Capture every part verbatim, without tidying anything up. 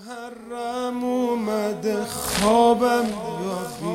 محرم اومده خوابم یا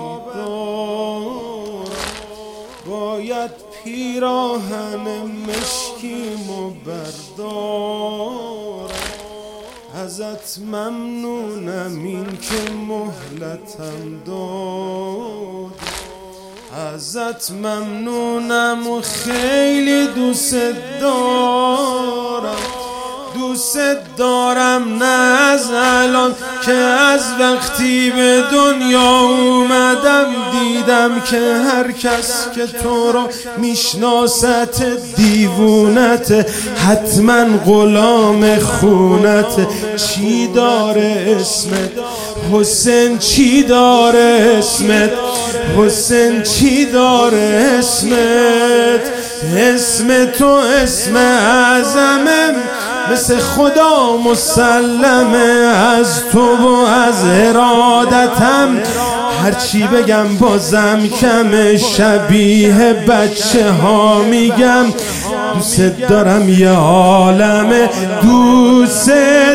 بیدار، باید پیراهن مشکیمو بردار. ازت ممنونم این که مهلتم داد، ازت ممنونم و خیلی دوست دارم. دوست دارم نه از الان که از وقتی به دنیا اومدم دیدم که هر کس که تو رو میشناست دیوونت، حتما غلام خونت. چی داره اسمت حسین؟ چی داره اسمت حسین؟ چی داره اسمت؟ اسم تو اسم اعظمه، مثل خدا مسلمه. از تو و از ارادتم هرچی بگم بازم کمه. شبیه بچه ها میگم دوست دارم یه عالمه. دوست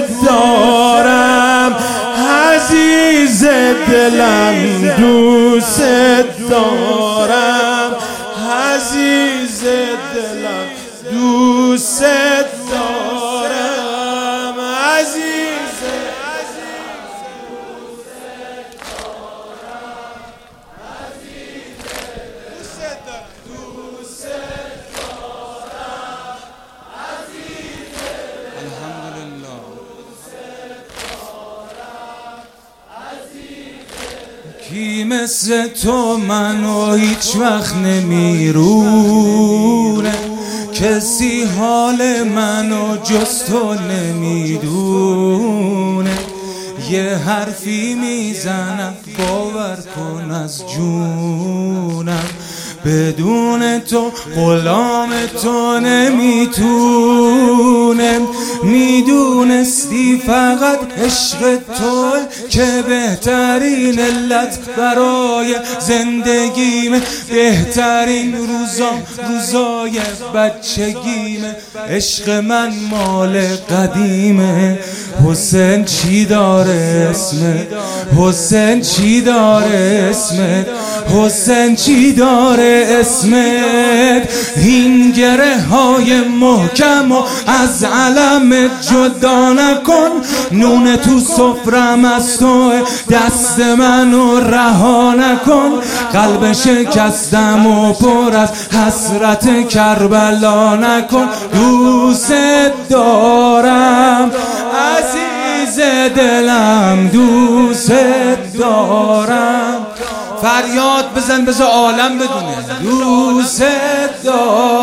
دارم عزیز دلم، دوست دارم عزیز دلم، دوست دارم عزیز کی مثل تو منو هیچ وقت نمیرونه، کسی حال منو جز تو نمیدونه. یه حرفی میزنم باور کن از جونم، بدون تو غلام تو نمیتونم. میدونستی فقط عشق تو که بهترین علت برای زندگیمه، بهترین روزام روزای بچگیمه. عشق من مال قدیمه. حسین چی داره اسمت حسین؟ چی داره اسمت حسین؟ چی داره اسمت؟ این گره های محکم و از علم جدا نکن. نون تو سفرم از تو، دست منو رها نکن. قلب شکستم و پر از حسرت کربلا نکن. دوست دارم عزیز دلم، دوست دارم. فریاد بزن بذار عالم بدونه دوست دارم.